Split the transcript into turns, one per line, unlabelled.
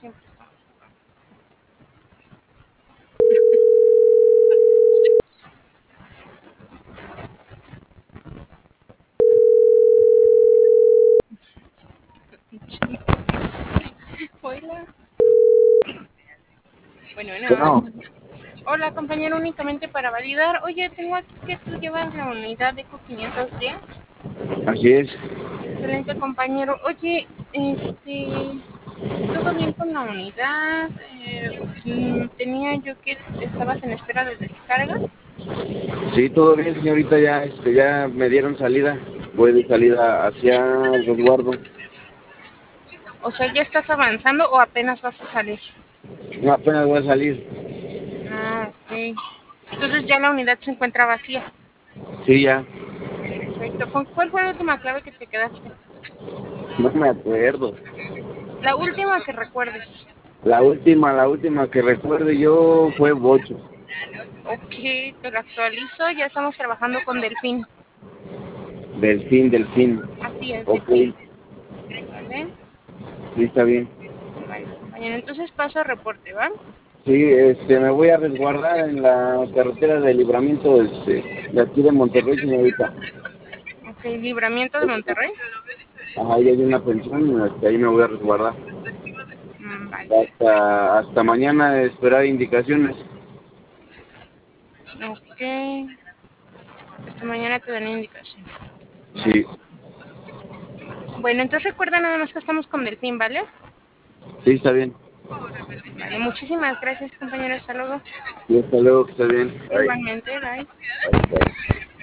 siempre estamos jugando. Hola. Bueno, no.
Bueno,
Hola, compañero, únicamente para validar. Oye, tengo aquí que tú llevas la unidad de ECO 510.
así es.
Excelente, compañero. Oye, ¿todo bien con la unidad? Tenía yo que estabas en espera de descarga.
Sí, todo bien, señorita, ya, ya me dieron salida. Voy de salida hacia el resguardo.
O sea, ¿ya estás avanzando o apenas vas a salir?
No, apenas voy a salir.
Ah, ok. Entonces ya la unidad se encuentra vacía.
Sí, ya.
Perfecto. ¿Cuál fue la última clave que te quedaste?
No me acuerdo.
La última que recuerdes.
La última que recuerdo yo fue Bocho.
Ok, te lo actualizo. Ya estamos trabajando con Delfín.
Delfín.
Así es,
Ok,
Delfín. ¿Vale?
sí, está bien.
Vale, compañero. Entonces paso a reporte, ¿va?
Sí, me voy a resguardar en la carretera de Libramiento, de aquí de Monterrey, señorita.
Ok, Libramiento de Monterrey.
Ajá, ahí hay una pensión, ahí me voy a resguardar.
Vale.
Hasta mañana esperar indicaciones.
Ok. Hasta mañana te dan indicación.
Sí,
Bueno, entonces recuerda nada más que estamos con Delfín, ¿vale?
sí, está bien.
Vale, muchísimas gracias, compañero. Hasta luego.
Y hasta luego, que estés bien. Bye.
Igualmente, bye.
Bye, bye.